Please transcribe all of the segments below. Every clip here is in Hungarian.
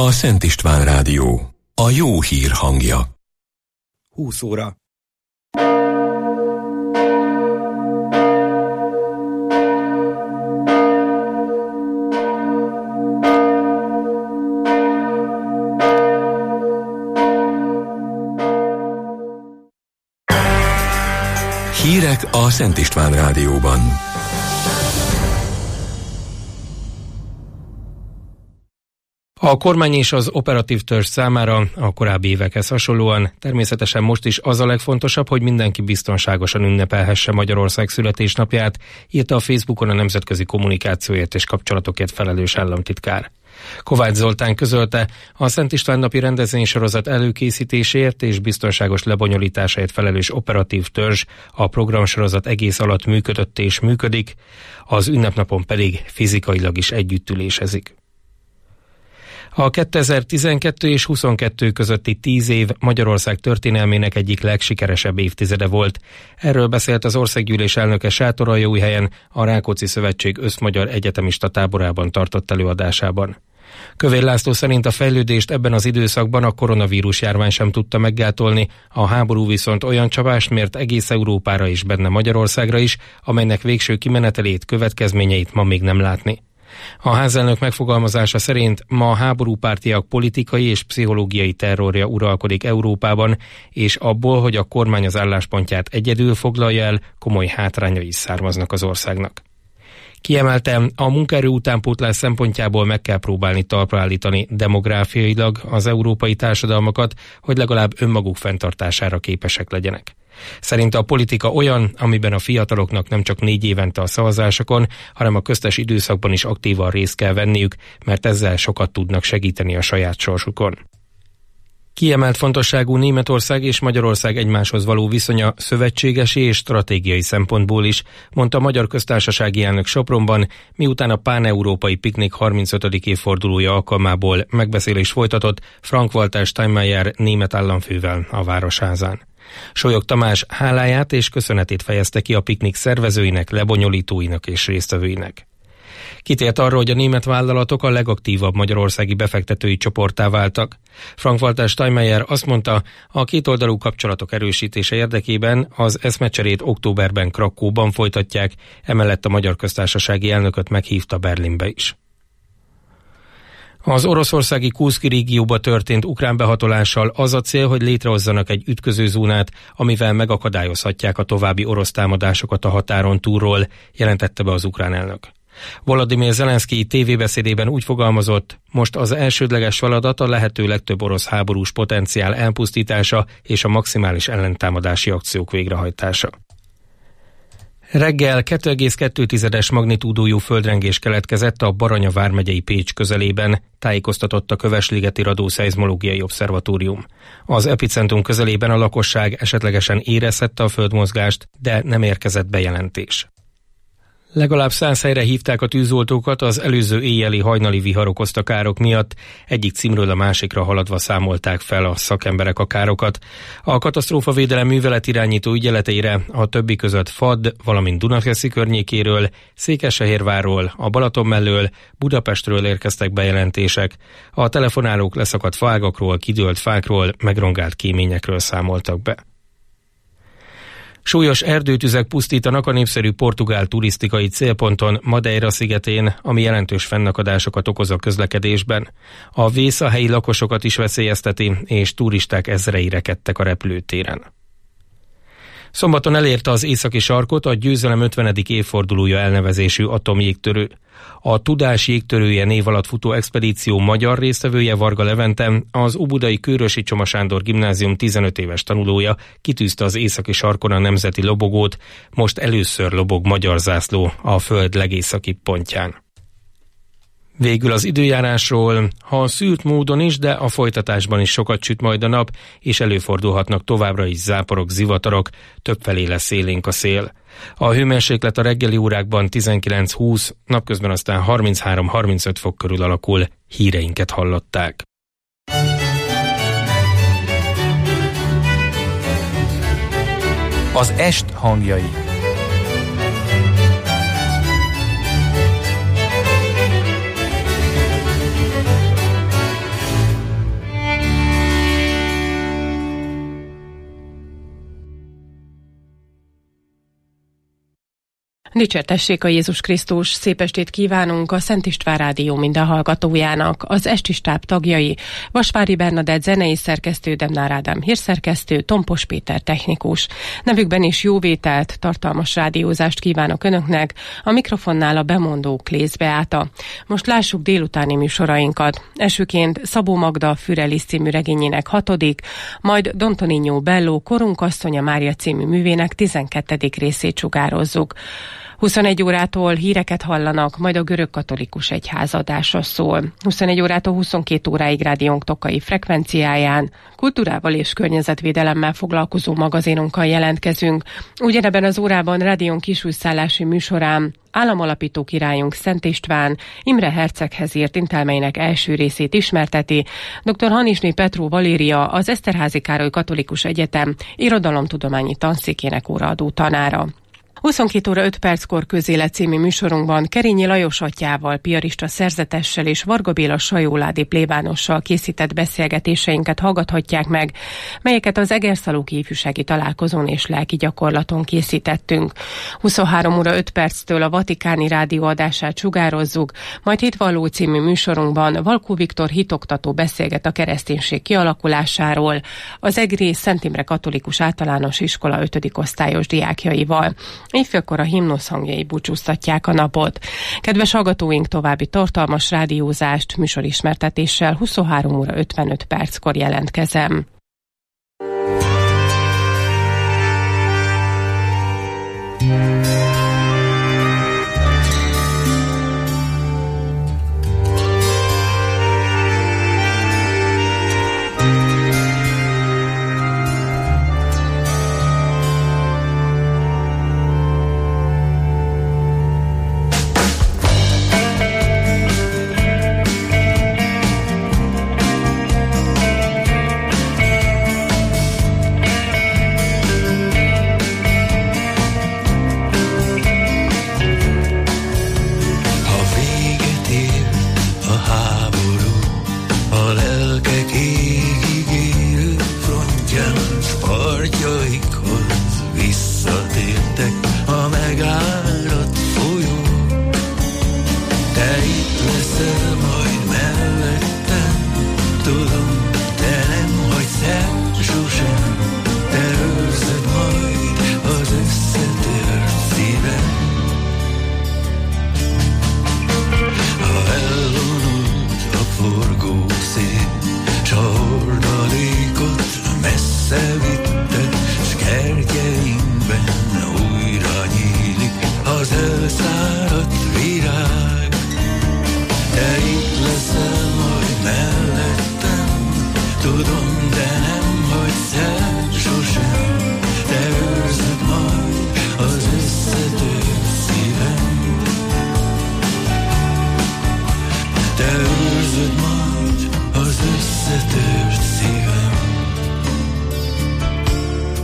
a Szent István Rádió. A jó hír hangja. 20 óra. Hírek a Szent István Rádióban. A kormány és az operatív törzs számára a korábbi évekhez hasonlóan természetesen most is az a legfontosabb, hogy mindenki biztonságosan ünnepelhesse Magyarország születésnapját, írta a Facebookon a nemzetközi kommunikációért és kapcsolatokért felelős államtitkár. Kovács Zoltán közölte, a Szent István napi rendezvénysorozat előkészítéséért és biztonságos lebonyolításáért felelős operatív törzs a programsorozat egész alatt működött és működik, az ünnepnapon pedig fizikailag is együttülésezik. A 2012 és 22 közötti 10 év Magyarország történelmének egyik legsikeresebb évtizede volt. Erről beszélt az Országgyűlés elnöke Sátoraljaújhelyen a Rákóczi Szövetség Összmagyar Egyetemista táborában tartott előadásában. Kövér László szerint a fejlődést ebben az időszakban a koronavírus járvány sem tudta meggátolni, a háború viszont olyan csapást mért egész Európára és benne Magyarországra is, amelynek végső kimenetelét, következményeit ma még nem látni. A házelnök megfogalmazása szerint ma a háborúpártiak politikai és pszichológiai terrorja uralkodik Európában, és abból, hogy a kormány az álláspontját egyedül foglalja el, komoly hátrányai is származnak az országnak. Kiemeltem, a munkaerő utánpótlás szempontjából meg kell próbálni talpra állítani demográfiailag az európai társadalmakat, hogy legalább önmaguk fenntartására képesek legyenek. Szerinte a politika olyan, amiben a fiataloknak nem csak 4 évente a szavazásokon, hanem a köztes időszakban is aktívan részt kell venniük, mert ezzel sokat tudnak segíteni a saját sorsukon. Kiemelt fontosságú Németország és Magyarország egymáshoz való viszonya szövetségesi és stratégiai szempontból is, mondta a Magyar Köztársasági Elnök Sopronban, miután a páneurópai piknik 35. évfordulója alkalmából megbeszélés folytatott Frank-Walter Steinmeier német államfővel a Városházán. Solyog Tamás háláját és köszönetét fejezte ki a piknik szervezőinek, lebonyolítóinak és résztvevőinek. Kitért arra, hogy a német vállalatok a legaktívabb magyarországi befektetői csoporttá váltak. Frank-Walter Steinmeier azt mondta, a kétoldalú kapcsolatok erősítése érdekében az eszmecserét októberben Krakóban folytatják, emellett a Magyar Köztársasági Elnököt meghívta Berlinbe is. Az oroszországi Kurszki régióba történt ukrán behatolással az a cél, hogy létrehozzanak egy ütközőzónát, amivel megakadályozhatják a további orosz támadásokat a határon túlról, jelentette be az ukrán elnök. Volodymyr Zelenszky tévébeszédében úgy fogalmazott, most az elsődleges feladat a lehető legtöbb orosz háborús potenciál elpusztítása és a maximális ellentámadási akciók végrehajtása. Reggel 2,2-es magnitúdójú földrengés keletkezett a Baranya vármegyei Pécs közelében, tájékoztatott a Kövesligeti Radioszeizmológiai Obszervatórium. Az epicentrum közelében a lakosság esetlegesen érezhette a földmozgást, de nem érkezett bejelentés. Legalább 100 helyre hívták a tűzoltókat az előző éjjeli hajnali vihar okozta károk miatt, egyik címről a másikra haladva számolták fel a szakemberek a károkat. A katasztrófavédelem művelet irányító ügyeleteire a többi között Fadd, valamint Dunakeszi környékéről, Székesfehérvárról, a Balaton mellől, Budapestről érkeztek bejelentések. A telefonálók leszakadt faágakról, kidőlt fákról, megrongált kéményekről számoltak be. Súlyos erdőtüzek pusztítanak a népszerű portugál turisztikai célponton, Madeira szigetén, ami jelentős fennakadásokat okoz a közlekedésben. A vész a helyi lakosokat is veszélyezteti, és turisták ezrei rekedtek a repülőtéren. Szombaton elérte az északi sarkot a Győzelem 50. évfordulója elnevezésű atomjégtörő. A Tudás jégtörője név alatt futó expedíció magyar résztvevője Varga Levente, az óbudai Kőrösi Csoma Sándor Gimnázium 15 éves tanulója kitűzte az északi sarkon a nemzeti lobogót, most először lobog magyar zászló a föld legészakibb pontján. Végül az időjárásról, ha szűrt módon is, de a folytatásban is sokat süt majd a nap, és előfordulhatnak továbbra is záporok, zivatarok, többfelé lesz élénk a szél. A hőmérséklet a reggeli órákban 19-20, napközben aztán 33-35 fok körül alakul. Híreinket hallották. Az est hangjai. Dicsértessék a Jézus Krisztus, szép estét kívánunk a Szent István Rádió minden hallgatójának, az esti stáb tagjai, Vasvári Bernadett zenei szerkesztő, Demnár Ádám hírszerkesztő, Tompos Péter technikus. Nevükben is jóvételt, tartalmas rádiózást kívánok Önöknek, a mikrofonnál a bemondó Klész Beáta. Most lássuk délutáni műsorainkat. Elsőként Szabó Magda Fürelis című regényének 6., majd Don Tonino Bello Korunk asszonya Mária című művének 12. részét sugározzuk. 21 órától híreket hallanak, majd a görögkatolikus egyház adása szól. 21 órától 22 óráig rádiónk tokai frekvenciáján, kultúrával és környezetvédelemmel foglalkozó magazinunkkal jelentkezünk. Ugyanebben az órában rádiónk kisújszállási műsorán államalapító királyunk Szent István Imre herceghez írt intelmeinek első részét ismerteti dr. Hanisné Petró Valéria, az Eszterházy Károly Katolikus Egyetem irodalomtudományi tanszékének óraadó tanára. 22 óra 5 perckor Közélet című műsorunkban Kerényi Lajos atyával, piarista szerzetessel és Varga Béla sajóládi plébánossal készített beszélgetéseinket hallgathatják meg, melyeket az Egerszalóki ifjúsági találkozón és lelki gyakorlaton készítettünk. 23 óra 5 perctől a Vatikáni Rádió adását sugározzuk, majd Hitvalló című műsorunkban Valkó Viktor hitoktató beszélget a kereszténység kialakulásáról, az Egri Szent Imre Katolikus Általános Iskola 5. osztályos diákjaival. Éjfélkor a himnusz hangjai búcsúztatják a napot. Kedves hallgatóink, további tartalmas rádiózást műsorismertetéssel 23 óra 55 perckor jelentkezem.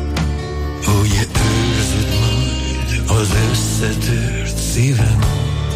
Összetört szívem.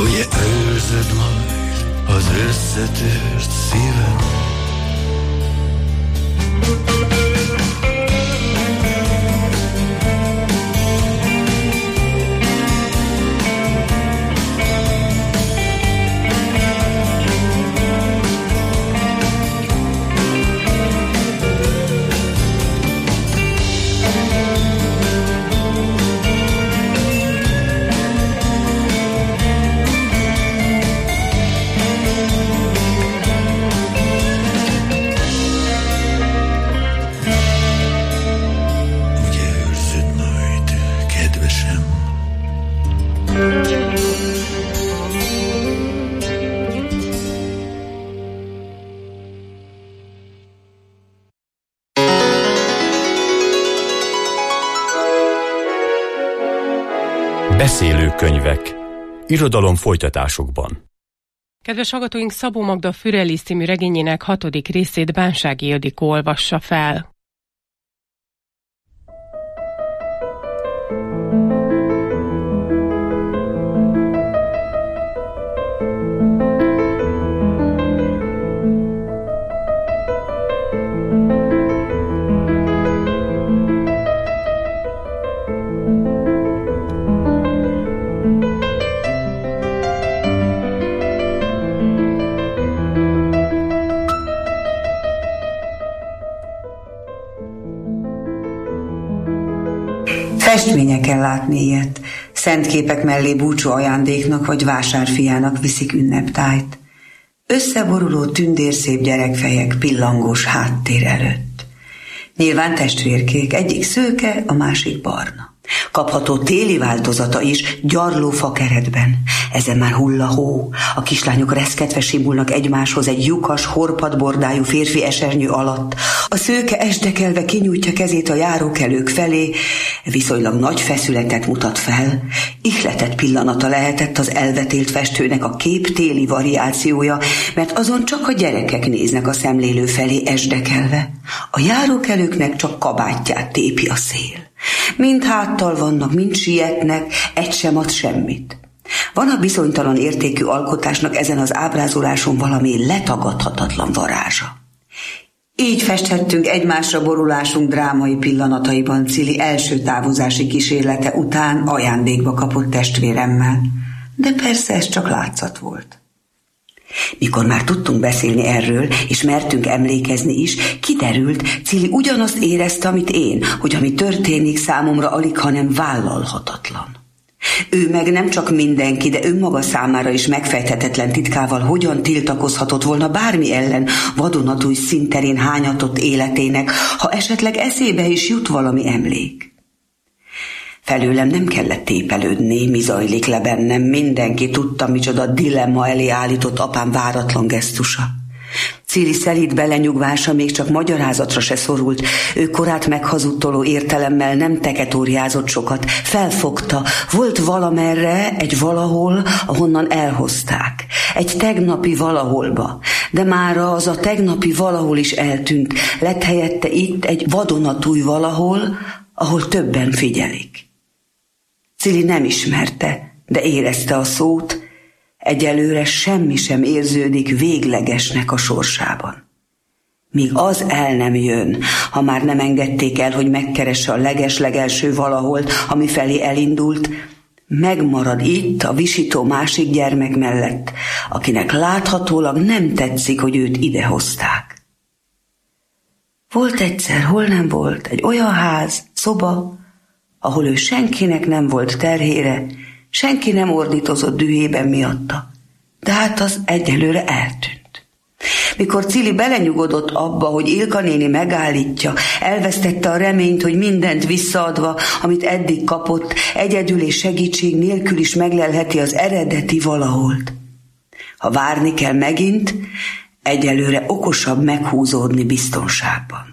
Ugye őrzöd majd az összetört szívem? Beszélőkönyvek. Irodalom folytatásokban. Kedves hallgatóink, Szabó Magda Fürelis című regényének 6. részét Bánsági Ildikó olvassa fel. Festményeken látni ilyet, szent képek mellé búcsú ajándéknak vagy vásárfiának viszik ünneptájt. Összeboruló tündérszép gyerekfejek pillangós háttér előtt. Nyilván testvérkék, egyik szőke, a másik barna. Kapható téli változata is gyarlófa keretben. Ezen már hull a hó. A kislányok reszketve simulnak egymáshoz egy lyukas, horpadbordájú férfi esernyő alatt. A szőke esdekelve kinyújtja kezét a járókelők felé, viszonylag nagy feszületet mutat fel. Ihletett pillanata lehetett az elvetélt festőnek a kép téli variációja, mert azon csak a gyerekek néznek a szemlélő felé esdekelve. A járókelőknek csak kabátját tépi a szél. Mind háttal vannak, mind sietnek, egy sem ad semmit. Van a bizonytalan értékű alkotásnak ezen az ábrázoláson valami letagadhatatlan varázsa. Így festhettünk egymásra borulásunk drámai pillanataiban Cili első távozási kísérlete után ajándékba kapott testvéremmel. De persze ez csak látszat volt. Mikor már tudtunk beszélni erről, és mertünk emlékezni is, kiderült, Cili ugyanazt érezte, amit én, hogy ami történik számomra alig, hanem vállalhatatlan. Ő meg nem csak mindenki, de önmaga számára is megfejthetetlen titkával hogyan tiltakozhatott volna bármi ellen vadonatúj színterén hányatott életének, ha esetleg eszébe is jut valami emlék. Felőlem nem kellett tépelődni, mi zajlik le bennem, mindenki tudta, micsoda dilemma elé állított apám váratlan gesztusa. Cili szelíd belenyugvása még csak magyarázatra se szorult, ő korát meghazudtoló értelemmel nem teketóriázott sokat, felfogta, volt valamerre, egy valahol, ahonnan elhozták, egy tegnapi valaholba, de mára az a tegnapi valahol is eltűnt, lett helyette itt egy vadonatúj valahol, ahol többen figyelik. Cili nem ismerte, de érezte a szót, egyelőre semmi sem érződik véglegesnek a sorsában. Míg az el nem jön, ha már nem engedték el, hogy megkeresse a legeslegelső valaholt, ami felé elindult, megmarad itt a visító másik gyermek mellett, akinek láthatólag nem tetszik, hogy őt idehozták. Volt egyszer, hol nem volt, egy olyan ház, szoba, ahol ő senkinek nem volt terhére, senki nem ordítozott dühében miatta, de hát az egyelőre eltűnt. Mikor Cili belenyugodott abba, hogy Ilka néni megállítja, elvesztette a reményt, hogy mindent visszaadva, amit eddig kapott, egyedül és segítség nélkül is meglelheti az eredeti valaholt. Ha várni kell megint, egyelőre okosabb meghúzódni biztonságban.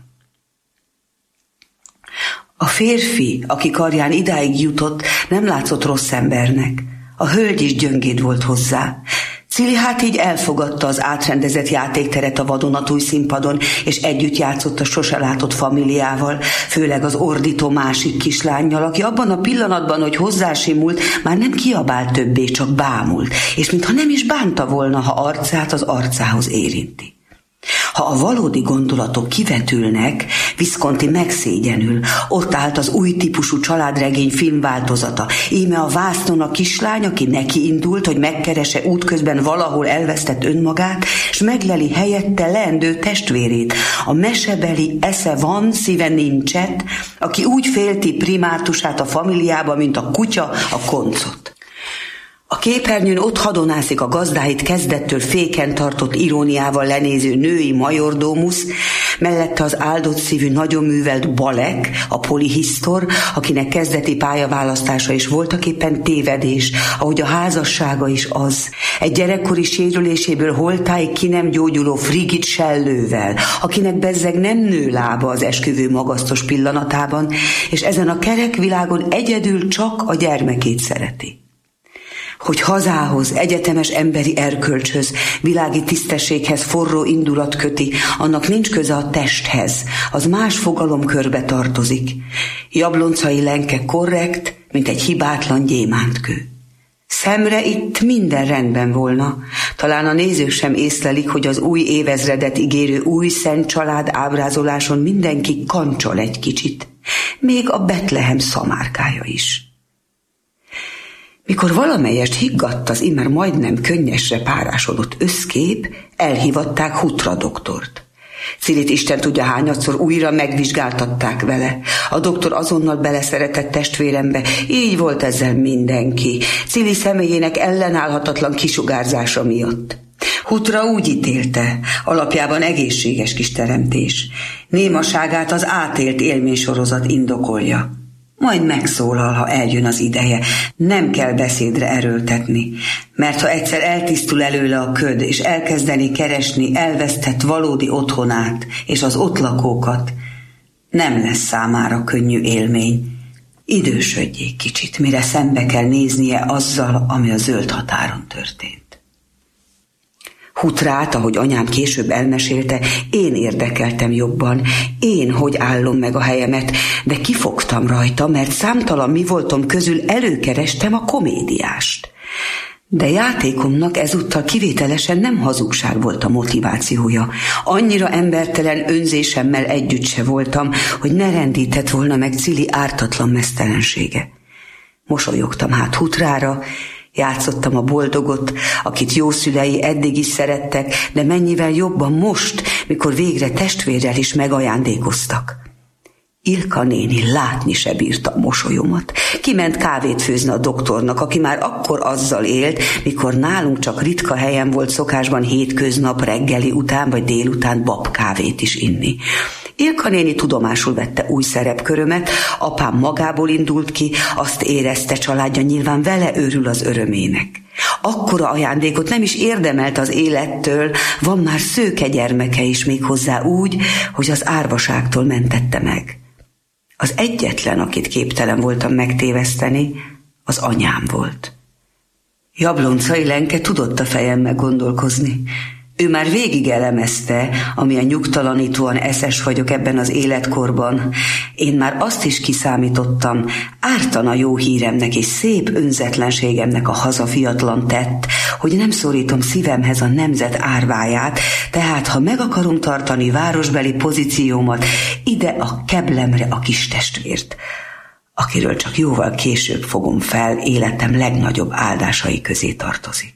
A férfi, aki karján idáig jutott, nem látszott rossz embernek. A hölgy is gyöngéd volt hozzá. Cili hát így elfogadta az átrendezett játékteret a vadonatúj színpadon, és együtt játszott a sose látott familiával, főleg az ordító másik kislánnyal, aki abban a pillanatban, hogy hozzásimult, már nem kiabált többé, csak bámult, és mintha nem is bánta volna, ha arcát az arcához érinti. Ha a valódi gondolatok kivetülnek, Visconti megszégyenül. Ott állt az új típusú családregény filmváltozata. Íme a vásznon a kislány, aki neki indult, hogy megkeresse útközben valahol elvesztett önmagát, s megleli helyette leendő testvérét, a mesebeli esze van, szíve nincset, aki úgy félti primátusát a familiába, mint a kutya a koncot. A képernyőn ott hadonászik a gazdáit kezdettől féken tartott iróniával lenéző női majordómusz, mellette az áldott szívű, nagyon művelt Balek, a polihisztor, akinek kezdeti pályaválasztása is voltaképpen tévedés, ahogy a házassága is az. Egy gyerekkori sérüléséből holtáig ki nem gyógyuló frigid sellővel, akinek bezzeg nem nő lába az esküvő magasztos pillanatában, és ezen a kerek világon egyedül csak a gyermekét szereti. Hogy hazához, egyetemes emberi erkölcshöz, világi tisztességhez forró indulat köti, annak nincs köze a testhez, az más fogalomkörbe tartozik. Jabloncai Lenke korrekt, mint egy hibátlan gyémántkő. Szemre itt minden rendben volna. Talán a nézők sem észlelik, hogy az új évezredet ígérő új szent család ábrázoláson mindenki kancsol egy kicsit. Még a Betlehem szamárkája is. Mikor valamelyest higgadt az immár majdnem könnyesre párásodott összkép, elhívatták Hutra doktort. Cilit Isten tudja hányadszor újra megvizsgáltatták vele. A doktor azonnal beleszeretett testvérembe, így volt ezzel mindenki, Cili személyének ellenállhatatlan kisugárzása miatt. Hutra úgy ítélte, alapjában egészséges kis teremtés. Némaságát az átélt élménysorozat indokolja. Majd megszólal, ha eljön az ideje. Nem kell beszédre erőltetni, mert ha egyszer eltisztul előle a köd, és elkezdeni keresni elvesztett valódi otthonát és az ott lakókat, nem lesz számára könnyű élmény. Idősödjék kicsit, mire szembe kell néznie azzal, ami a zöld határon történt. Hutrát, ahogy anyám később elmesélte, én érdekeltem jobban, én hogy állom meg a helyemet, de kifogtam rajta, mert számtalan mi voltom közül előkerestem a komédiást. De játékomnak ezúttal kivételesen nem hazugság volt a motivációja. Annyira embertelen önzésemmel együtt se voltam, hogy ne rendített volna meg Cili ártatlan meztelensége. Mosolyogtam hát Hutrára, játszottam a boldogot, akit jószülei eddig is szerettek, de mennyivel jobban most, mikor végre testvérrel is megajándékoztak. Ilka néni látni se bírta a mosolyomat. Kiment kávét főzni a doktornak, aki már akkor azzal élt, mikor nálunk csak ritka helyen volt szokásban hétköznap reggeli után vagy délután babkávét is inni. Ilka néni tudomásul vette új szerepkörömet, apám magából indult ki, azt érezte, családja nyilván vele örül az örömének. Akkora ajándékot nem is érdemelt az élettől, van már szőke gyermeke is, méghozzá úgy, hogy az árvaságtól mentette meg. Az egyetlen, akit képtelen voltam megtéveszteni, az anyám volt. Jabloncai Lenke tudott a fejemmel gondolkozni. Ő már végig elemezte, amilyen nyugtalanítóan eszes vagyok ebben az életkorban. Én már azt is kiszámítottam, ártana jó híremnek és szép önzetlenségemnek a hazafiatlan tett, hogy nem szorítom szívemhez a nemzet árváját, tehát ha meg akarom tartani városbeli pozíciómat, ide a keblemre a kis testvért, akiről csak jóval később fogom fel, életem legnagyobb áldásai közé tartozik.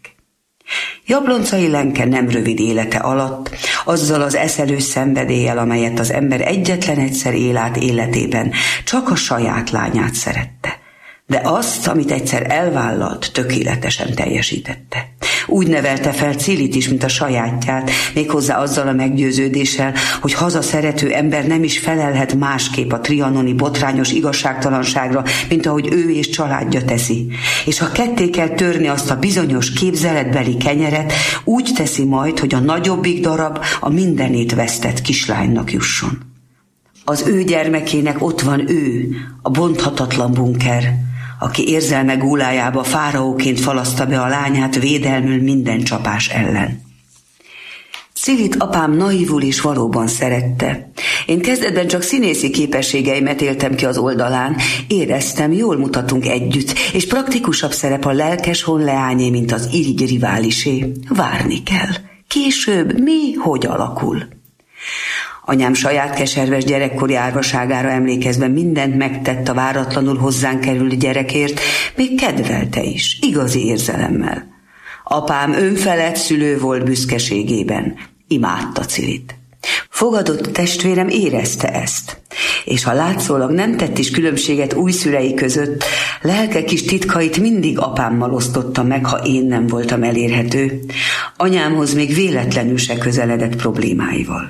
Jabloncai Lenke nem rövid élete alatt, azzal az eszelős szenvedéllyel, amelyet az ember egyetlen egyszer él át életében, csak a saját lányát szerette. De azt, amit egyszer elvállalt, tökéletesen teljesítette. Úgy nevelte fel Cilit is, mint a sajátját, méghozzá azzal a meggyőződéssel, hogy hazaszerető ember nem is felelhet másképp a trianoni botrányos igazságtalanságra, mint ahogy ő és családja teszi. És ha ketté kell törni azt a bizonyos képzeletbeli kenyeret, úgy teszi majd, hogy a nagyobbik darab a mindenét vesztett kislánynak jusson. Az ő gyermekének ott van ő, a bonthatatlan bunker, aki érzelme gúlájába fáraóként falaszta be a lányát védelmül minden csapás ellen. Cilit apám naívul és valóban szerette. Én kezdetben csak színészi képességeimet éltem ki az oldalán, éreztem, jól mutatunk együtt, és praktikusabb szerep a lelkes honleányé, mint az irigy riválisé. Várni kell. Később mi, hogy alakul? Anyám saját keserves gyerekkori árvaságára emlékezve mindent megtett a váratlanul hozzánk kerülő gyerekért, még kedvelte is, igazi érzelemmel. Apám önfelett szülő volt büszkeségében, imádta Cilit. Fogadott testvérem érezte ezt, és ha látszólag nem tett is különbséget újszülei között, lelke kis titkait mindig apámmal osztotta meg, ha én nem voltam elérhető. Anyámhoz még véletlenül se közeledett problémáival.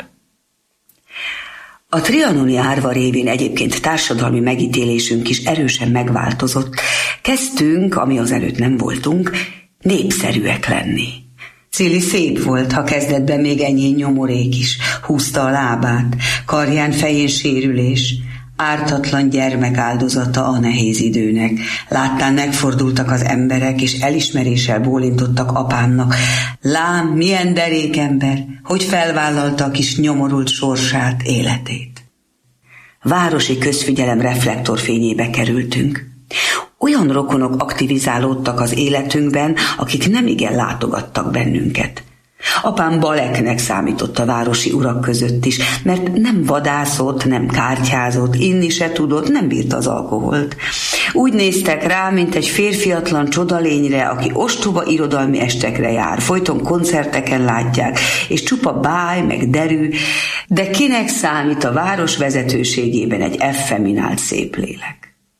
A trianoni árva révén egyébként társadalmi megítélésünk is erősen megváltozott. Kezdtünk, ami azelőtt nem voltunk, népszerűek lenni. Cili szép volt, ha kezdetben még enyhén nyomorék is, húzta a lábát, karján fején sérülés, ártatlan gyermek áldozata a nehéz időnek. Láttán megfordultak az emberek, és elismeréssel bólintottak apámnak. Lám, milyen derékember, hogy felvállalta a kis nyomorult sorsát, életét. Városi közfigyelem reflektorfényébe kerültünk. Olyan rokonok aktivizálódtak az életünkben, akik nemigen látogattak bennünket. Apám baleknek számított a városi urak között is, mert nem vadászott, nem kártyázott, inni se tudott, nem bírta az alkoholt. Úgy néztek rá, mint egy férfiatlan csodalényre, aki ostoba irodalmi estekre jár, folyton koncerteken látják, és csupa báj, meg derű, de kinek számít a város vezetőségében egy effeminált szép lélek?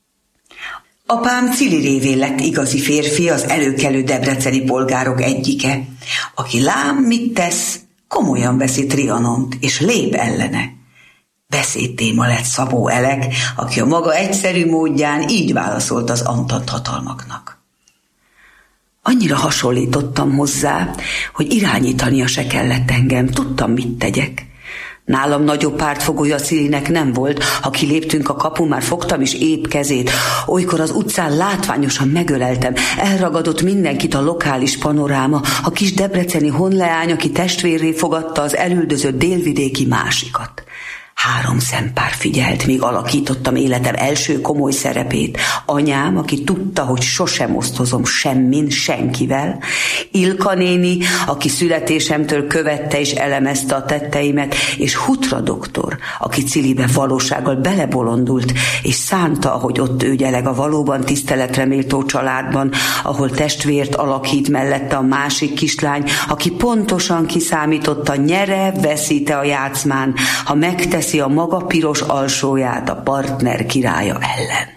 Apám Cili révén lett igazi férfi, az előkelő debreceni polgárok egyike, aki lám mit tesz, komolyan veszi Trianont, és lép ellene. Beszédtéma lett Szabó Elek, aki a maga egyszerű módján így válaszolt az antant hatalmaknak. Annyira hasonlítottam hozzá, hogy irányítania se kellett engem, tudtam, mit tegyek. Nálam nagyobb pártfogója Cilinek nem volt, ha kiléptünk a kapu, már fogtam is épp kezét. Olykor az utcán látványosan megöleltem, elragadott mindenkit a lokális panoráma, a kis debreceni honleány, aki testvérré fogadta az elüldözött délvidéki másikat. 3 szempár figyelt, míg alakítottam életem első komoly szerepét. Anyám, aki tudta, hogy sosem osztozom semmin, senkivel. Ilka néni, aki születésemtől követte és elemezte a tetteimet, és Hutra doktor, aki Cilibe valósággal belebolondult, és szánta, ahogy ott őgyeleg a valóban tiszteletre méltó családban, ahol testvért alakít mellette a másik kislány, aki pontosan kiszámította, nyere, veszíte a játszmán, ha megteszi a maga piros alsóját a partner királya ellen.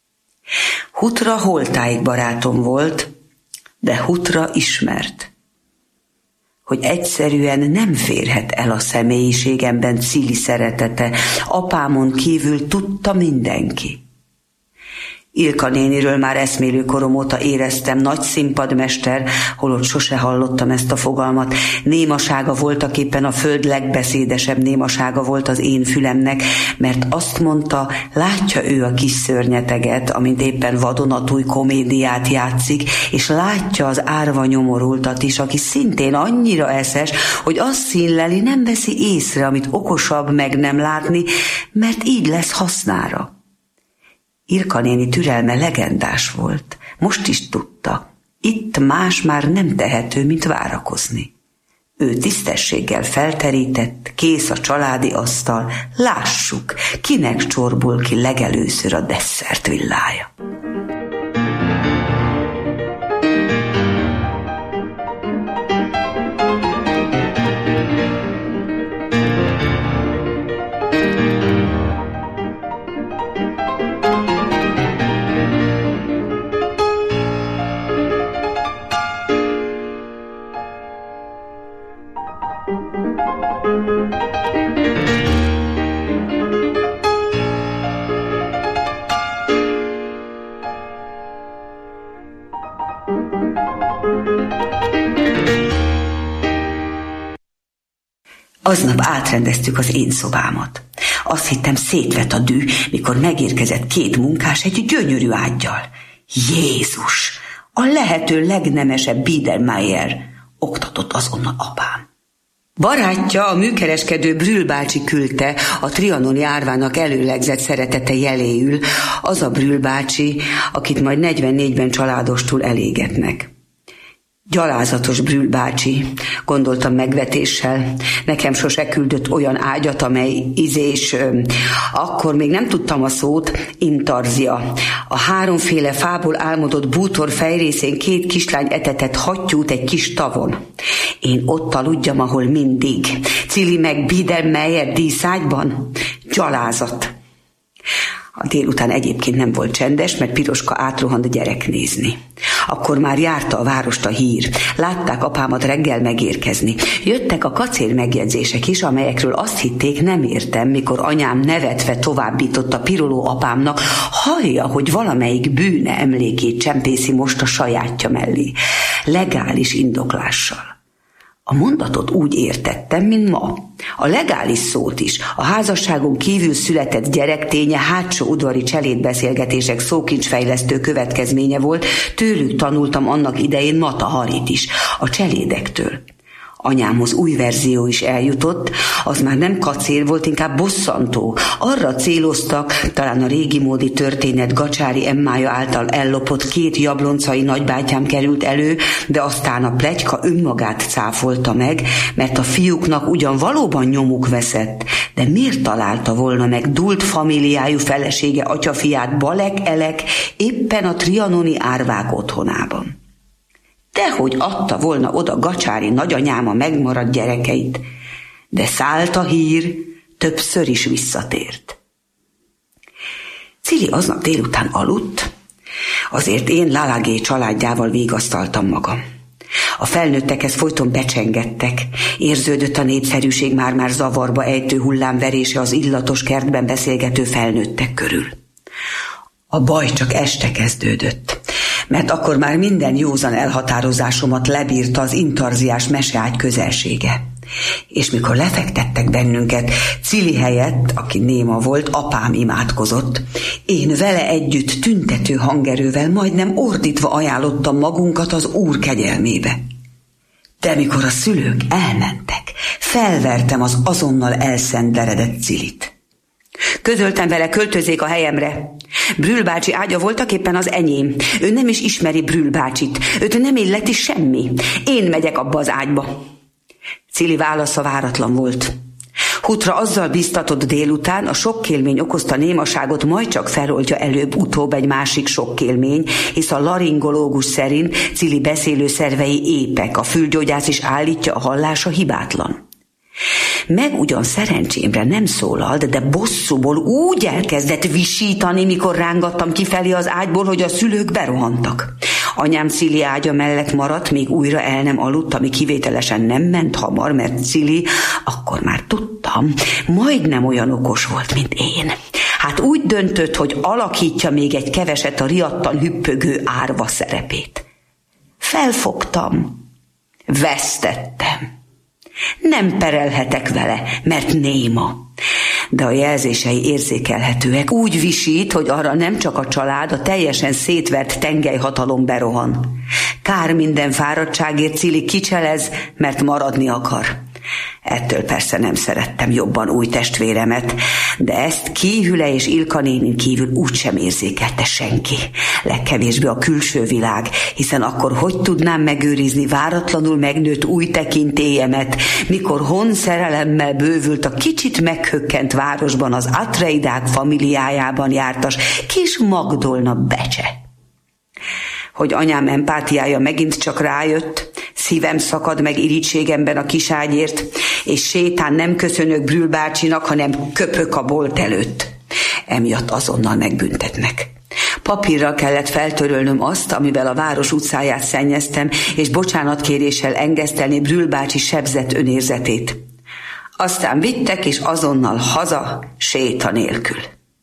Hutra holtáig barátom volt, de Hutra ismert, hogy egyszerűen nem férhet el a személyiségemben Cili szeretete, apámon kívül tudta mindenki. Ilka néniről már eszmélő korom óta éreztem, nagy színpadmester, holott sose hallottam ezt a fogalmat. Némasága voltaképpen a föld legbeszédesebb némasága volt az én fülemnek, mert azt mondta, látja ő a kis szörnyeteget, amint éppen vadonatúj komédiát játszik, és látja az árva nyomorultat is, aki szintén annyira eszes, hogy azt színleli, nem veszi észre, amit okosabb meg nem látni, mert így lesz hasznára. Ilka néni türelme legendás volt, most is tudta, itt más már nem tehető, mint várakozni. Ő tisztességgel felterített, kész a családi asztal, lássuk, kinek csorbul ki legelőször a desszert villája. Aznap átrendeztük az én szobámat. Azt hittem, szétvett a dű, mikor megérkezett 2 munkás egy gyönyörű ággyal. Jézus! A lehető legnemesebb Biedermeier, oktatott azonnal apám. Barátja, a műkereskedő Brühl bácsi küldte a trianoni árvának előlegzett szeretete jeléül, az a Brühl bácsi, akit majd 44-ben családostul elégetnek. Gyalázatos Brühl bácsi, gondoltam megvetéssel. Nekem sose küldött olyan ágyat, amely akkor még nem tudtam a szót, intarzia. A háromféle fából álmodott bútor fejrészén 2 kislány etetett hattyút egy kis tavon. Én ott aludjam, ahol mindig. Cili meg Biedermeier díszágyban. Gyalázat. A délután egyébként nem volt csendes, mert Piroska átrohant gyerek nézni. Akkor már járta a várost a hír. Látták apámat reggel megérkezni. Jöttek a kacér megjegyzések is, amelyekről azt hitték, nem értem, mikor anyám nevetve továbbította Piroló apámnak, hallja, hogy valamelyik bűne emlékét csempészi most a sajátja mellé. Legális indoklással. A mondatot úgy értettem, mint ma. A legális szót is, a házasságon kívül született gyerek ténye hátsó udvari cselédbeszélgetések szókincsfejlesztő következménye volt, tőlük tanultam annak idején Mata Harit is, a cselédektől. Anyámhoz új verzió is eljutott, az már nem kacér volt, inkább bosszantó. Arra céloztak, talán a régi módi történet Gacsári Emmája által ellopott 2 jabloncai nagybátyám került elő, de aztán a pletyka önmagát cáfolta meg, mert a fiúknak ugyan valóban nyomuk veszett, de miért találta volna meg dult familiájú felesége atyafiát Balek-Elek éppen a trianoni árvák otthonában? Dehogy adta volna oda Gacsári nagyanyám a megmaradt gyerekeit, de szállt a hír, többször is visszatért. Cili aznap délután aludt, azért én Lalagé családjával vigasztaltam magam. A felnőttekhez folyton becsengettek, érződött a népszerűség már-már zavarba ejtő hullámverése az illatos kertben beszélgető felnőttek körül. A baj csak este kezdődött, mert akkor már minden józan elhatározásomat lebírta az intarziás meseágy közelsége. És mikor lefektettek bennünket, Cili helyett, aki néma volt, apám imádkozott. Én vele együtt tüntető hangerővel, majdnem ordítva ajánlottam magunkat az Úr kegyelmébe. De mikor a szülők elmentek, felvertem az azonnal elszentleredett Cilit. Közöltem vele, költözzék a helyemre. Brühl bácsi ágya voltak éppen az enyém. Ő nem is ismeri Brühl bácsit. Őt nem illeti semmi. Én megyek abba az ágyba. Cili válasza váratlan volt. Hutra azzal biztatott délután, a sokkélmény okozta némaságot majd csak feloldja előbb-utóbb egy másik sokkélmény, hisz a laringológus szerint Cili beszélőszervei épek, a fülgyógyász is állítja, a hallása hibátlan. Meg ugyan szerencsémre nem szólalt, de bosszúból úgy elkezdett visítani, mikor rángattam kifelé az ágyból, hogy a szülők berohantak. Anyám Cili ágya mellett maradt, még újra el nem aludt, ami kivételesen nem ment hamar, mert Cili, akkor már tudtam, majdnem olyan okos volt, mint én. Hát úgy döntött, hogy alakítja még egy keveset a riadtan hüppögő árva szerepét. Felfogtam, vesztettem. Nem perelhetek vele, mert néma. De a jelzései érzékelhetőek. Úgy visít, hogy arra nem csak a család, a teljesen szétvert tengelyhatalom berohan. Kár minden fáradtságért Cili kicselez, mert maradni akar. Ettől persze nem szerettem jobban új testvéremet, de ezt Kihüle és Ilka nénin kívül úgysem érzékelte senki. Legkevésbé a külső világ, hiszen akkor hogy tudnám megőrizni váratlanul megnőtt új tekintélyemet, mikor honszerelemmel bővült a kicsit meghökkent városban az Atreidák familiájában jártas kis Magdolna Becse. Hogy anyám empátiája megint csak rájött, szívem szakad meg irítségemben a kiságyért, és sétán nem köszönök Brühl bácsinak, hanem köpök a bolt előtt. Emiatt azonnal megbüntetnek. Papírral kellett feltörölnöm azt, amivel a város utcáját szennyeztem, és bocsánatkéréssel engesztelni Brühl bácsi sebzett önérzetét. Aztán vittek, és azonnal haza, séta nélkül.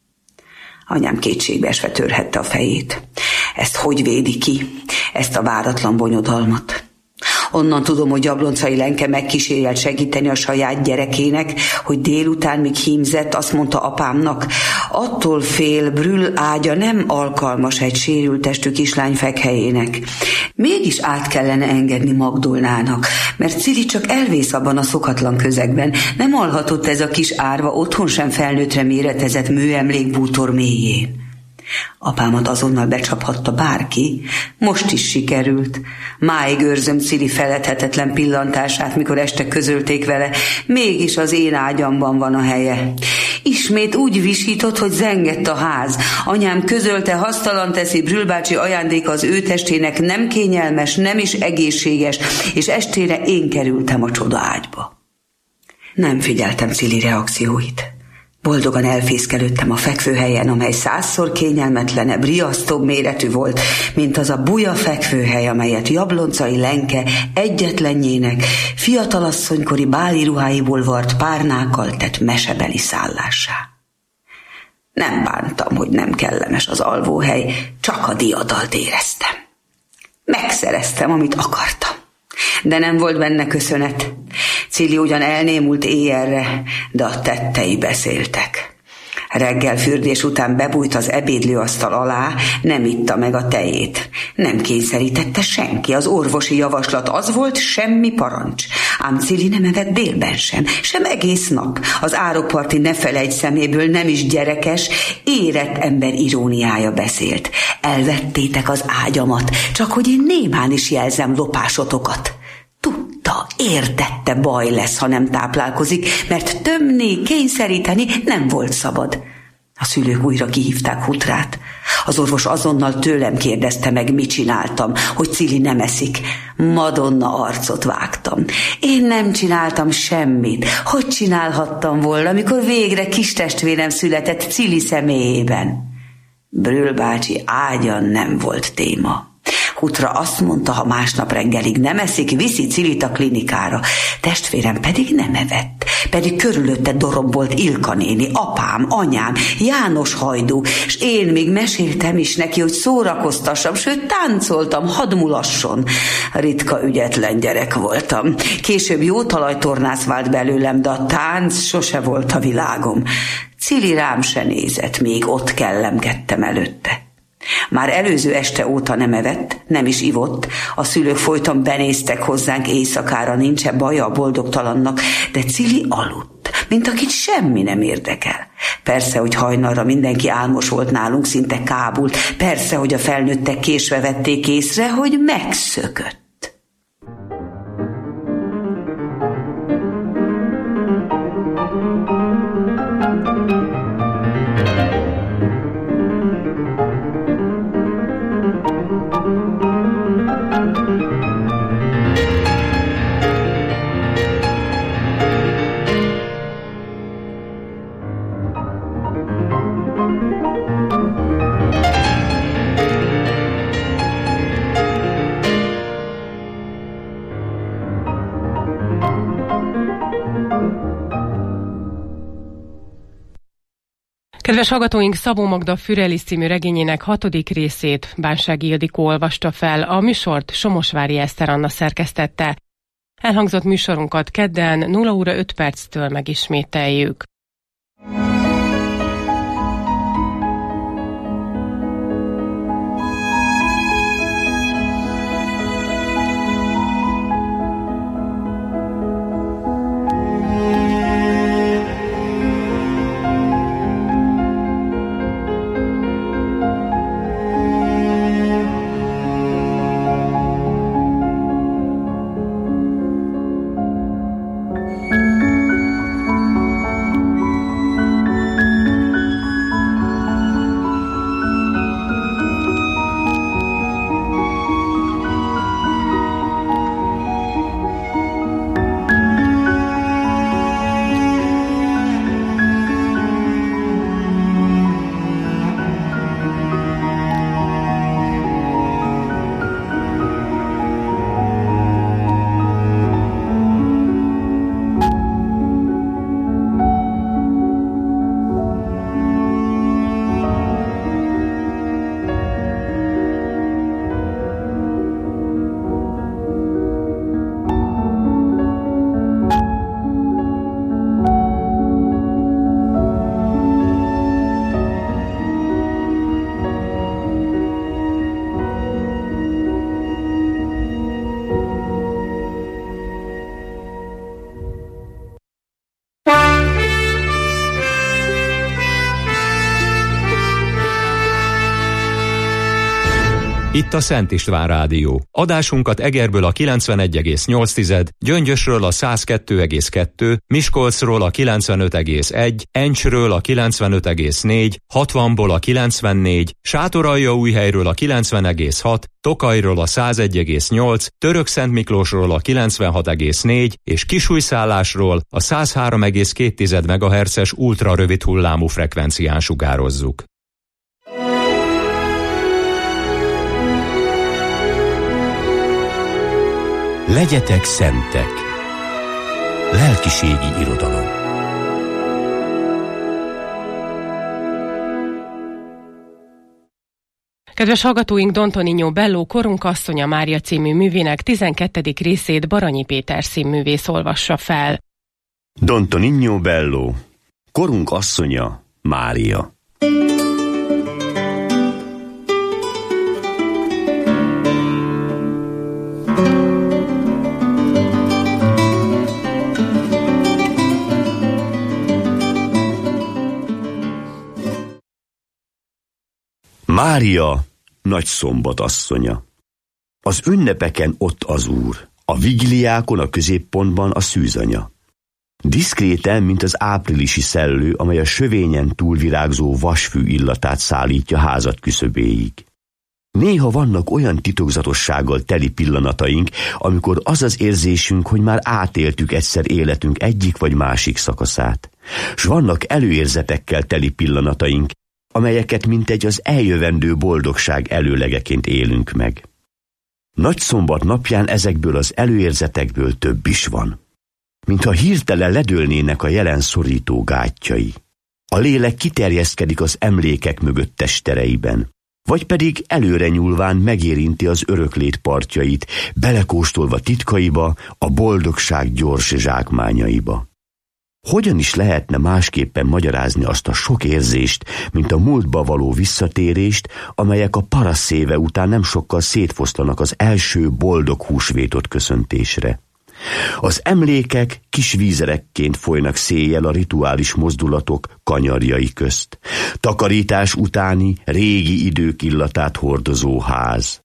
Anyám kétségbeesve törhette a fejét. Ezt hogy védi ki, ezt a váratlan bonyodalmat? Onnan tudom, hogy Jabloncai Lenke megkísérjelt segíteni a saját gyerekének, hogy délután, míg hímzett, azt mondta apámnak, Attól fél, Brühl ágya nem alkalmas egy sérült testű kislány fekhelyének. Mégis át kellene engedni Magdolnának, mert Cili csak elvész abban a szokatlan közegben. Nem alhatott ez a kis árva otthon sem felnőttre méretezett műemlékbútor mélyén. Apámat azonnal becsaphatta bárki, most is sikerült. Máig őrzöm Cili feledhetetlen pillantását, mikor este közölték vele, mégis az én ágyamban van a helye. Ismét úgy visított, hogy zengett a ház. Anyám közölte, hasztalan teszi, Brühl bácsi ajándéka az ő testének nem kényelmes, nem is egészséges, és estére én kerültem a csoda ágyba. Nem figyeltem Cili reakcióit. Boldogan elfészkelődtem a fekvőhelyen, amely 100-szor kényelmetlenebb, riasztóbb méretű volt, mint az a buja fekvőhely, amelyet Jabloncai Lenke egyetlenjének, fiatalasszonykori báli ruháiból vart párnákkal tett mesebeli szállássá. Nem bántam, hogy nem kellemes az alvóhely, csak a diadalt éreztem. Megszereztem, amit akartam. De nem volt benne köszönet. Cili ugyan elnémult éjjelre, de a tettei beszéltek. Reggel fürdés után bebújt az ebédlőasztal alá, nem itta meg a tejét. Nem kényszerítette senki, az orvosi javaslat az volt, semmi parancs. Ám Cili nem evett délben sem egész nap. Az árokparti ne felejts szeméből nem is gyerekes, érett ember iróniája beszélt. Elvettétek az ágyamat, csak hogy én némán is jelzem lopásotokat. Tudta, értette, baj lesz, ha nem táplálkozik, mert tömni, kényszeríteni nem volt szabad. A szülők újra kihívták Hutrát. Az orvos azonnal tőlem kérdezte meg, mit csináltam, hogy Cili nem eszik. Madonna arcot vágtam. Én nem csináltam semmit. Hogy csinálhattam volna, amikor végre kistestvérem született Cili személyében? Brühl bácsi ágyan nem volt téma. Hutra azt mondta, ha másnap reggelig nem eszik, viszi Cilit a klinikára. Testvérem pedig nem evett, pedig körülötte dorombolt Ilka néni, apám, anyám, János hajdú, és én még meséltem is neki, hogy szórakoztassam, sőt táncoltam, hadd mulasson. Ritka ügyetlen gyerek voltam. Később jó talajtornász vált belőlem, de a tánc sose volt a világom. Cili rám se nézett, még ott kellemkedtem előtte. Már előző este óta nem evett, nem is ivott, a szülők folyton benéztek hozzánk éjszakára, nincs-e baja a boldogtalannak, de Cili aludt, mint akit semmi nem érdekel. Persze, hogy hajnalra mindenki álmos volt nálunk, szinte kábult, persze, hogy a felnőttek késve vették észre, hogy megszökött. Kedves hallgatóink, Szabó Magda Fürelis című regényének 6. részét Bánsági Ildikó olvasta fel, a műsort Somosvári Eszter Anna szerkesztette. Elhangzott műsorunkat kedden 0 óra 5 perctől megismételjük. Itt a Szent István Rádió. Adásunkat Egerből a 91,8, Gyöngyösről a 102,2, Miskolcról a 95,1, Encsről a 95,4, 60-ból a 94, Sátoraljaújhelyről a 90,6, Tokajról a 101,8, Törökszentmiklósról a 96,4 és Kisújszállásról a 103,2 MHz-es ultrarövid hullámú frekvencián sugározzuk. Legyetek szentek. Lelkiségi irodalom. Kedves hallgatóink, Don Tonino Bello Korunk asszonya Mária című művének 12. részét Baranyi Péter színművész olvassa fel. Don Tonino Bello Korunk asszonya Mária. Mária, Nagyszombat asszonya. Az ünnepeken ott az Úr, a vigiliákon a középpontban a szűzanya. Diszkréten, mint az áprilisi szellő, amely a sövényen túlvirágzó vasfű illatát szállítja házat küszöbéig. Néha vannak olyan titokzatossággal teli pillanataink, amikor az az érzésünk, hogy már átéltük egyszer életünk egyik vagy másik szakaszát. S vannak előérzetekkel teli pillanataink, amelyeket mintegy az eljövendő boldogság előlegeként élünk meg. Nagyszombat napján ezekből az előérzetekből több is van. Mintha hirtelen ledőlnének a jelen szorító gátjai. A lélek kiterjeszkedik az emlékek mögött testtereiben, vagy pedig előre nyúlván megérinti az öröklét partjait, belekóstolva titkaiba, a boldogság gyors zsákmányaiba. Hogyan is lehetne másképpen magyarázni azt a sok érzést, mint a múltba való visszatérést, amelyek a paraszéve után nem sokkal szétfoszlanak az első boldog húsvétot köszöntésre? Az emlékek kis vízerekként folynak széjjel a rituális mozdulatok kanyarjai közt. Takarítás utáni, régi idők illatát hordozó ház.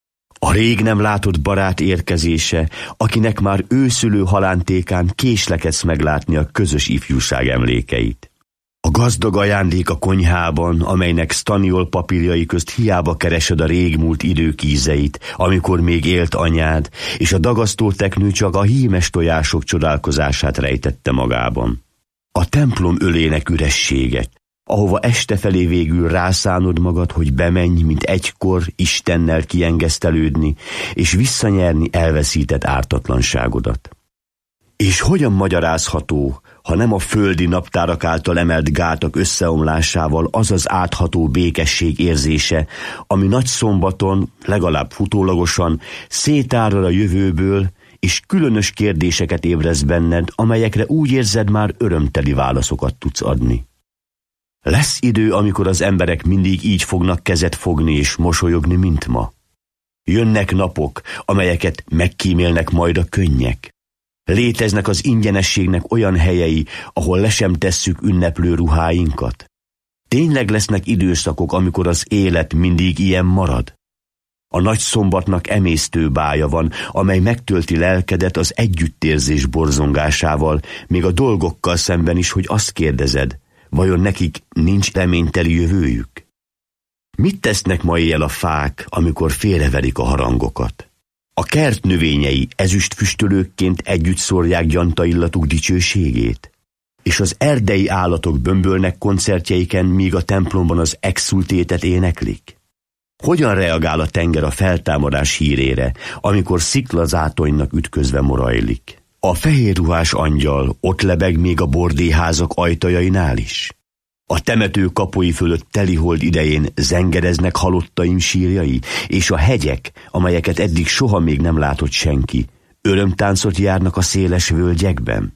A rég nem látott barát érkezése, akinek már őszülő halántékán késlekedsz meglátni a közös ifjúság emlékeit. A gazdag ajándék a konyhában, amelynek staniol papírjai közt hiába keresed a régmúlt idők ízeit, amikor még élt anyád, és a dagasztó teknő csak a hímes tojások csodálkozását rejtette magában. A templom ölének ürességek, ahova este felé végül rászánod magad, hogy bemenj, mint egykor Istennel kiengesztelődni, és visszanyerni elveszített ártatlanságodat. És hogyan magyarázható, ha nem a földi naptárak által emelt gátak összeomlásával az az átható békesség érzése, ami Nagyszombaton, legalább futólagosan, szétárad a jövőből, és különös kérdéseket ébreszt benned, amelyekre úgy érzed, már örömteli válaszokat tudsz adni. Lesz idő, amikor az emberek mindig így fognak kezet fogni és mosolyogni, mint ma. Jönnek napok, amelyeket megkímélnek majd a könnyek. Léteznek az ingyenességnek olyan helyei, ahol le sem tesszük ünneplő ruháinkat. Tényleg lesznek időszakok, amikor az élet mindig ilyen marad. A Nagyszombatnak emésztő bája van, amely megtölti lelkedet az együttérzés borzongásával, még a dolgokkal szemben is, hogy azt kérdezed, vajon nekik nincs reményteli jövőjük? Mit tesznek ma éjjel a fák, amikor félreverik a harangokat? A kert növényei ezüstfüstölőkként együtt szórják gyanta'illatuk dicsőségét? És az erdei állatok bömbölnek koncertjeiken, míg a templomban az exultétet éneklik? Hogyan reagál a tenger a feltámadás hírére, amikor sziklazátonynak ütközve morajlik? A fehérruhás angyal ott lebeg még a bordéházak ajtajainál is? A temető kapui fölött telihold idején zengedeznek halottaim sírjai, és a hegyek, amelyeket eddig soha még nem látott senki, örömtáncot járnak a széles völgyekben?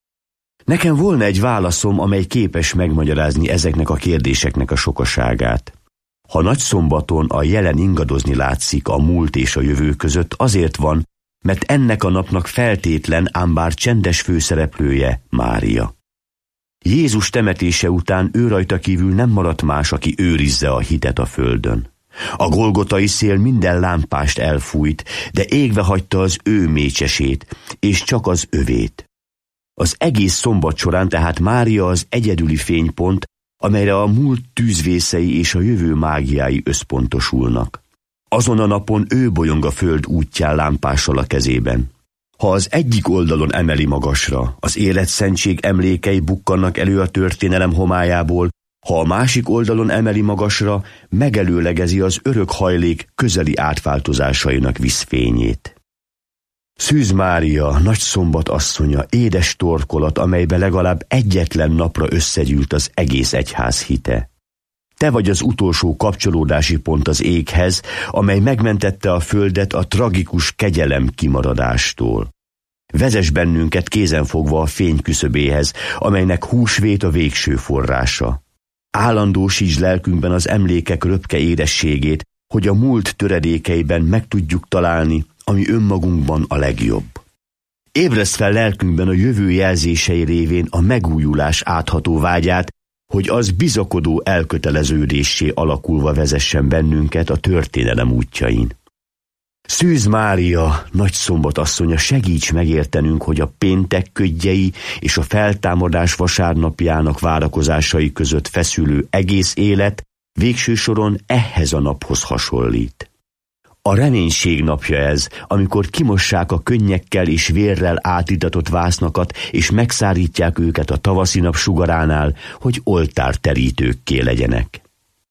Nekem volna egy válaszom, amely képes megmagyarázni ezeknek a kérdéseknek a sokaságát. Ha Nagyszombaton a jelen ingadozni látszik a múlt és a jövő között, azért van, mert ennek a napnak feltétlen, ám bár csendes főszereplője Mária. Jézus temetése után ő rajta kívül nem maradt más, aki őrizze a hitet a földön. A golgotai szél minden lámpást elfújt, de égve hagyta az ő mécsesét, és csak az övét. Az egész szombat során tehát Mária az egyedüli fénypont, amelyre a múlt tűzvészei és a jövő mágiái összpontosulnak. Azon a napon ő bolyong a föld útján lámpással a kezében. Ha az egyik oldalon emeli magasra, az életszentség emlékei bukkannak elő a történelem homályából, ha a másik oldalon emeli magasra, megelőlegezi az örök hajlék közeli átváltozásainak vízfényét. Szűz Mária, Nagyszombat asszonya, édes torkolat, amelybe legalább egyetlen napra összegyűlt az egész egyház hite. Te vagy az utolsó kapcsolódási pont az éghez, amely megmentette a földet a tragikus kegyelem kimaradástól. Vezess bennünket kézenfogva a fény küszöbéhez, amelynek húsvét a végső forrása. Állandósítsd lelkünkben az emlékek röpke édességét, hogy a múlt töredékeiben meg tudjuk találni, ami önmagunkban a legjobb. Ébreszd fel lelkünkben a jövő jelzései révén a megújulás átható vágyát, hogy az bizakodó elköteleződéssé alakulva vezessen bennünket a történelem útjain. Szűz Mária, Nagyszombat asszonya, segíts megértenünk, hogy a péntek ködjei és a feltámadás vasárnapjának várakozásai között feszülő egész élet végső soron ehhez a naphoz hasonlít. A reménység napja ez, amikor kimossák a könnyekkel és vérrel átitatott vásznakat, és megszárítják őket a tavaszi nap sugaránál, hogy oltárterítőkké legyenek.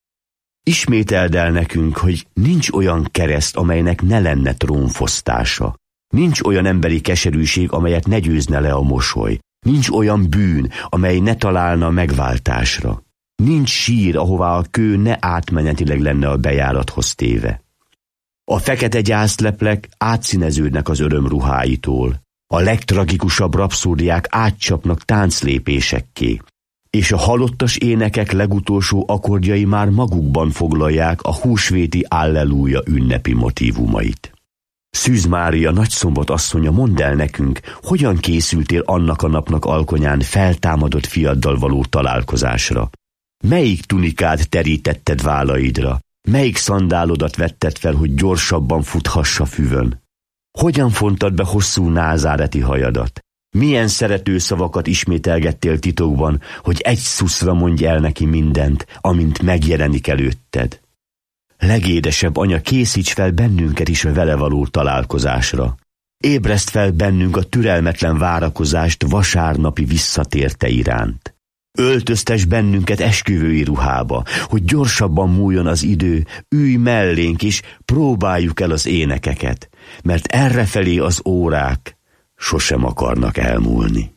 Ismételd el nekünk, hogy nincs olyan kereszt, amelynek ne lenne trónfosztása. Nincs olyan emberi keserűség, amelyet ne győzne le a mosoly. Nincs olyan bűn, amely ne találna megváltásra. Nincs sír, ahová a kő ne átmenetileg lenne a bejárathoz téve. A fekete gyászleplek átszíneződnek az örömruháitól. A legtragikusabb rapszódiák átcsapnak tánclépésekké, és a halottas énekek legutolsó akkordjai már magukban foglalják a húsvéti Alleluja ünnepi motívumait. Szűz Mária, Nagyszombat asszonya, mondd el nekünk, hogyan készültél annak a napnak alkonyán feltámadott fiaddal való találkozásra? Melyik tunikát terítetted vállaidra? Melyik szandálodat vetted fel, hogy gyorsabban futhass a füvön? Hogyan fontad be hosszú názáreti hajadat? Milyen szerető szavakat ismételgettél titokban, hogy egy szuszra mondj el neki mindent, amint megjelenik előtted? Legédesebb anya, készíts fel bennünket is a vele való találkozásra. Ébreszt fel bennünk a türelmetlen várakozást vasárnapi visszatérte iránt. Öltöztes bennünket esküvői ruhába, hogy gyorsabban múljon az idő, ülj mellénk is, próbáljuk el az énekeket, mert errefelé az órák sosem akarnak elmúlni.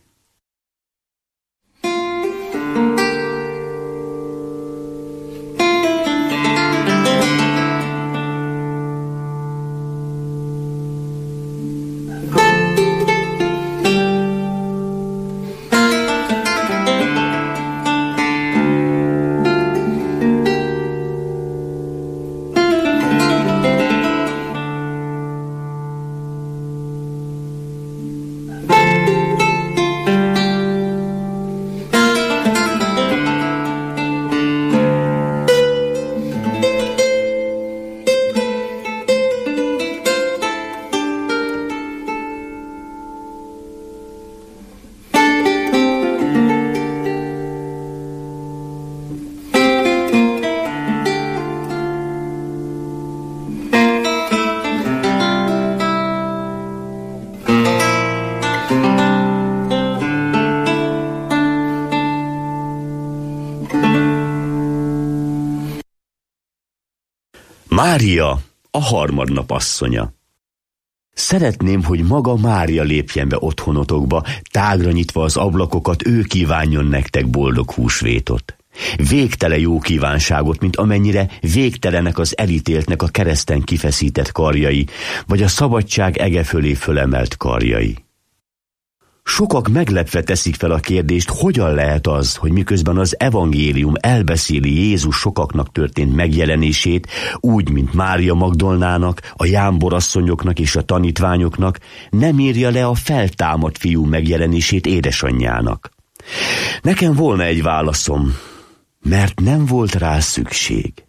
Mária, a harmadnap asszonya. Szeretném, hogy maga Mária lépjen be otthonotokba, tágra nyitva az ablakokat, ő kívánjon nektek boldog húsvétot. Végtelen jó kívánságot, mint amennyire végtelenek az elítéltnek a kereszten kifeszített karjai, vagy a szabadság ege fölé fölemelt karjai. Sokak meglepve teszik fel a kérdést, hogyan lehet az, hogy miközben az evangélium elbeszéli Jézus sokaknak történt megjelenését, úgy, mint Mária Magdolnának, a jámborasszonyoknak és a tanítványoknak, nem írja le a feltámadt fiú megjelenését édesanyjának. Nekem volna egy válaszom, mert nem volt rá szükség.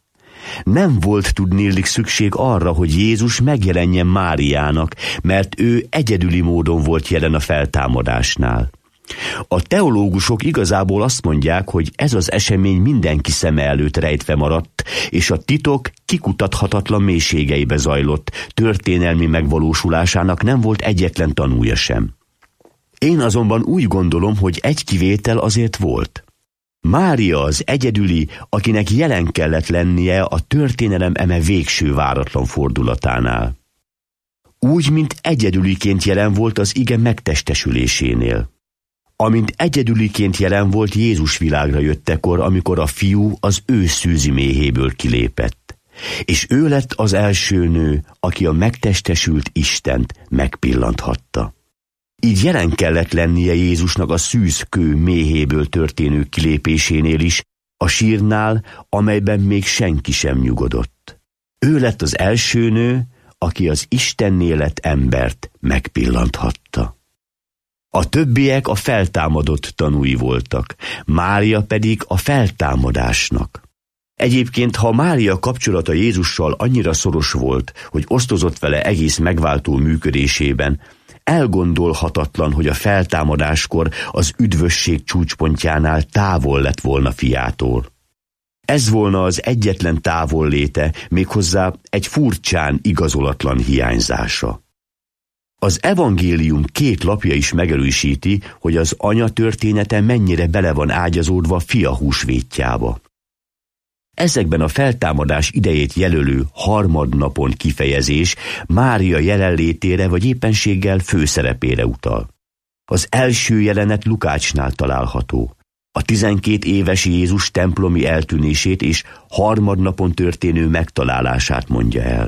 Nem volt tudniillik szükség arra, hogy Jézus megjelenjen Máriának, mert ő egyedüli módon volt jelen a feltámadásnál. A teológusok igazából azt mondják, hogy ez az esemény mindenki szeme előtt rejtve maradt, és a titok kikutathatatlan mélységeibe zajlott, történelmi megvalósulásának nem volt egyetlen tanúja sem. Én azonban úgy gondolom, hogy egy kivétel azért volt. Mária az egyedüli, akinek jelen kellett lennie a történelem eme végső váratlan fordulatánál. Úgy, mint egyedüliként jelen volt az ige megtestesülésénél. Amint egyedüliként jelen volt Jézus világra jöttekor, amikor a fiú az ő szűzi méhéből kilépett. És ő lett az első nő, aki a megtestesült Istent megpillanthatta. Így jelen kellett lennie Jézusnak a szűzkő méhéből történő kilépésénél is, a sírnál, amelyben még senki sem nyugodott. Ő lett az első nő, aki az Istennél lett embert megpillanthatta. A többiek a feltámadott tanúi voltak, Mária pedig a feltámadásnak. Egyébként, ha Mária kapcsolata Jézussal annyira szoros volt, hogy osztozott vele egész megváltó működésében, elgondolhatatlan, hogy a feltámadáskor az üdvösség csúcspontjánál távol lett volna fiától. Ez volna az egyetlen távolléte, méghozzá egy furcsán igazolatlan hiányzása. Az evangélium 2 lapja is megerősíti, hogy az anya története mennyire bele van ágyazódva fia húsvétjába. Ezekben a feltámadás idejét jelölő harmadnapon kifejezés Mária jelenlétére vagy éppenséggel főszerepére utal. Az első jelenet Lukácsnál található. A 12 éves Jézus templomi eltűnését és harmadnapon történő megtalálását mondja el.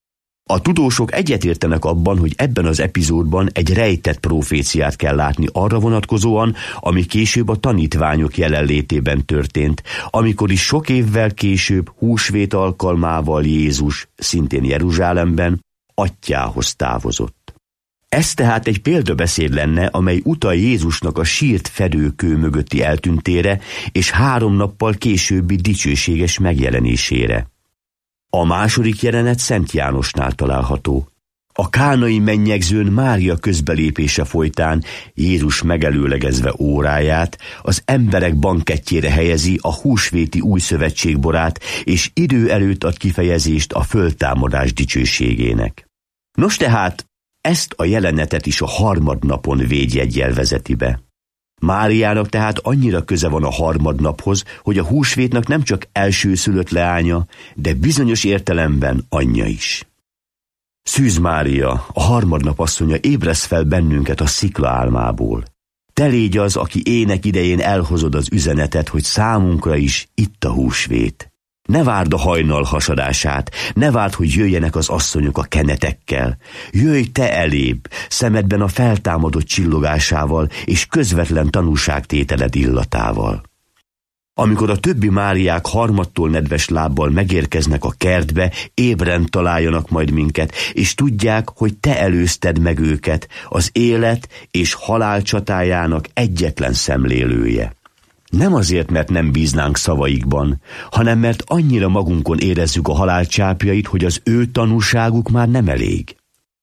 A tudósok egyetértenek abban, hogy ebben az epizódban egy rejtett proféciát kell látni arra vonatkozóan, ami később a tanítványok jelenlétében történt, amikor is sok évvel később húsvét alkalmával Jézus, szintén Jeruzsálemben, atyjához távozott. Ez tehát egy példabeszéd lenne, amely utal Jézusnak a sírt fedőkő mögötti eltűntére és 3 nappal későbbi dicsőséges megjelenésére. A második jelenet Szent Jánosnál található. A kánai mennyegzőn Mária közbelépése folytán Jézus megelőlegezve óráját az emberek bankettjére helyezi a húsvéti új szövetség borát, és idő előtt ad kifejezést a föltámadás dicsőségének. Nos tehát, ezt a jelenetet is a harmadnapon védjeggyel vezeti be. Máriának tehát annyira köze van a harmadnaphoz, hogy a húsvétnak nem csak elsőszülött leánya, de bizonyos értelemben anyja is. Szűz Mária, a harmadnap asszonya, ébresz fel bennünket a szikla álmából. Te légy az, aki ének idején elhozod az üzenetet, hogy számunkra is itt a húsvét. Ne várd a hajnal hasadását, ne várd, hogy jöjjenek az asszonyok a kenetekkel. Jöjj te elébb, szemedben a feltámadott csillogásával és közvetlen tanúságtételed illatával. Amikor a többi Máriák harmadtól nedves lábbal megérkeznek a kertbe, ébren találjanak majd minket, és tudják, hogy te előzted meg őket, az élet és halál csatájának egyetlen szemlélője. Nem azért, mert nem bíznánk szavaikban, hanem mert annyira magunkon érezzük a halál csápjait, hogy az ő tanúságuk már nem elég.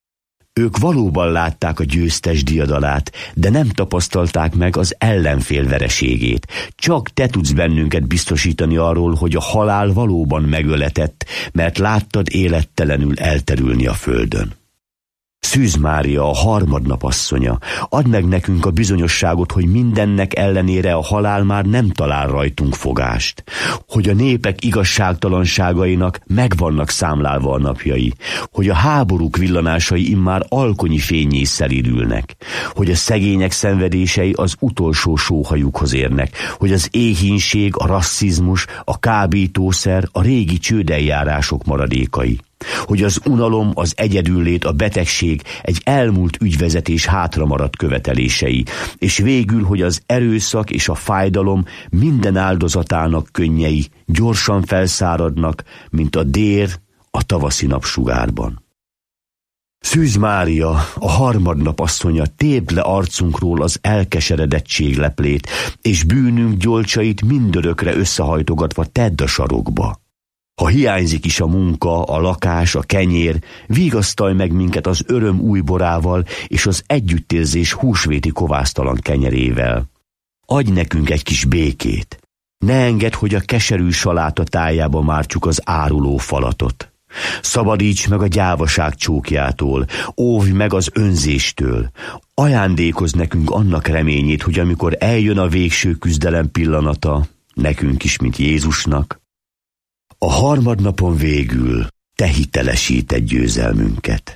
Ők valóban látták a győztes diadalát, de nem tapasztalták meg az ellenfél vereségét. Csak te tudsz bennünket biztosítani arról, hogy a halál valóban megöletett, mert láttad élettelenül elterülni a földön. Szűz Mária, a harmadnap asszonya, add meg nekünk a bizonyosságot, hogy mindennek ellenére a halál már nem talál rajtunk fogást, hogy a népek igazságtalanságainak meg vannak számlálva a napjai, hogy a háborúk villanásai immár alkonyi fénnyé szelídülnek, hogy a szegények szenvedései az utolsó sóhajukhoz érnek, hogy az éhínség, a rasszizmus, a kábítószer, a régi csődeljárások maradékai, hogy az unalom, az egyedüllét, a betegség egy elmúlt ügyvezetés hátramaradt követelései, és végül, hogy az erőszak és a fájdalom minden áldozatának könnyei gyorsan felszáradnak, mint a dér a tavaszi napsugárban. Szűz Mária, a harmadnap asszonya, tépd le arcunkról az elkeseredettség leplét, és bűnünk gyolcsait mindörökre összehajtogatva tedd a sarokba. Ha hiányzik is a munka, a lakás, a kenyér, vigasztalj meg minket az öröm új borával és az együttérzés húsvéti kovásztalan kenyerével. Adj nekünk egy kis békét. Ne engedd, hogy a keserű saláta tájába mártsuk az áruló falatot. Szabadíts meg a gyávaság csókjától, óvj meg az önzéstől. Ajándékozz nekünk annak reményét, hogy amikor eljön a végső küzdelem pillanata, nekünk is, mint Jézusnak, a harmadnapon végül te hitelesíted győzelmünket.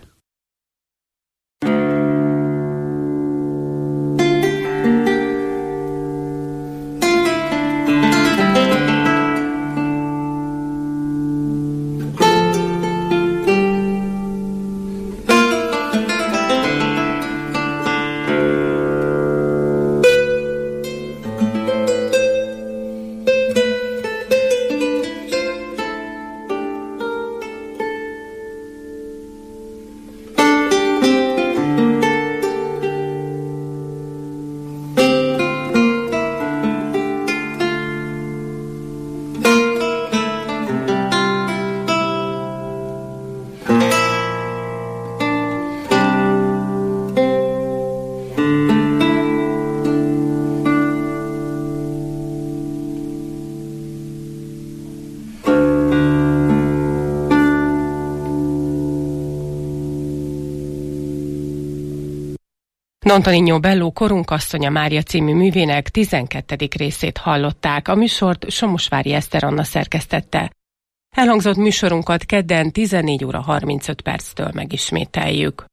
Don Tonino Bello Korunk asszonya Mária című művének 12. részét hallották. A műsort Somosvári Eszter Anna szerkesztette. Elhangzott műsorunkat kedden 14 óra 35 perctől megismételjük.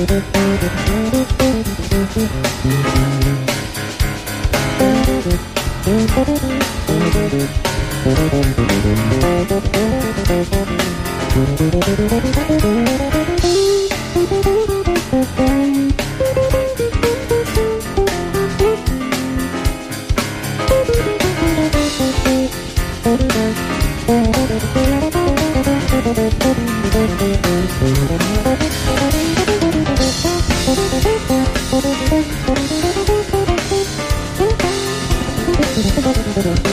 Thank you.